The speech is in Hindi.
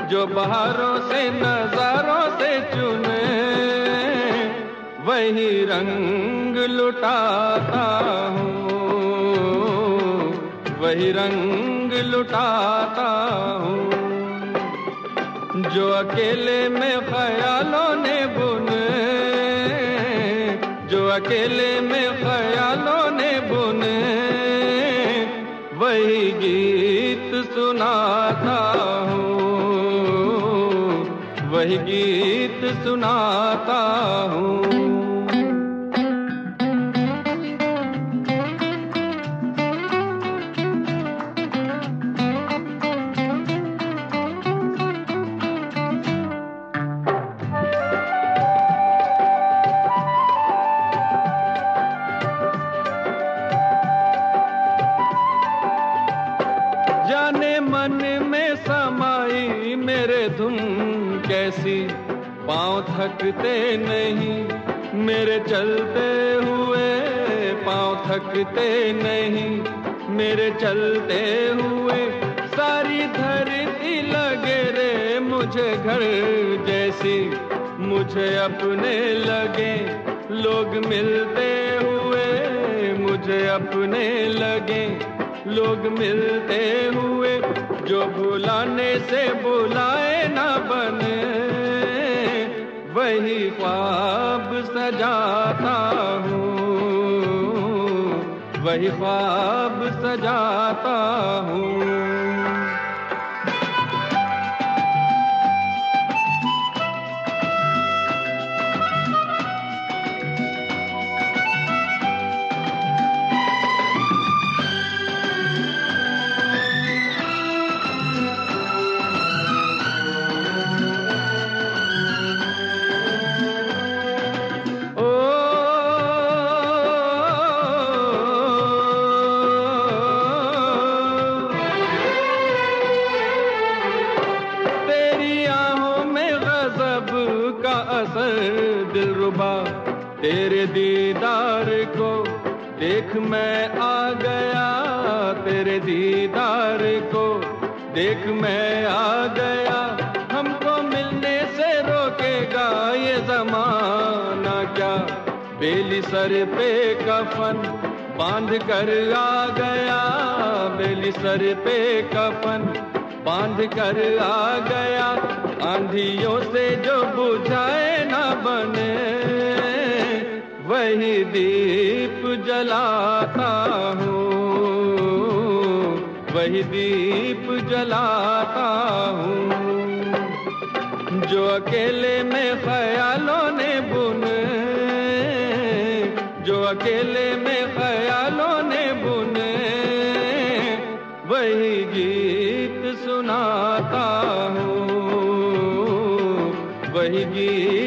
जो बहारों से नजारों से चुने वही रंग लुटाता हूँ, वही रंग लुटाता हूँ। जो अकेले में ख्यालों ने बुने, जो अकेले में ख्यालों ने बुने वही गीत सुनाता हूँ, वही गीत सुनाता हूँ। जाने मन में समाई मेरे धुन कैसी, पाँव थकते नहीं मेरे चलते हुए, पाँव थकते नहीं मेरे चलते हुए। सारी धरती लगे रे मुझे घर जैसी, मुझे अपने लगे लोग मिलते हुए, मुझे अपने लगे लोग मिलते हुए। जो बुलाने से बुलाए ना बने वही ख्वाब सजाता हूँ, वही ख्वाब सजाता हूँ। का असर दिलरुबा, तेरे दीदार को देख मैं आ गया, तेरे दीदार को देख मैं आ गया। हमको मिलने से रोकेगा ये ज़माना क्या, बेली सर पे कफन बांध कर आ गया, बेली सर पे कफन बांध कर आ गया। आंधियों से जो बुझाए ना बने वही दीप जलाता हूँ, वही दीप जलाता हूँ। जो अकेले में ख्यालों ने बुने, जो अकेले में ख्यालों ने बुने वही गीत सुनाता हूँ, वही गीत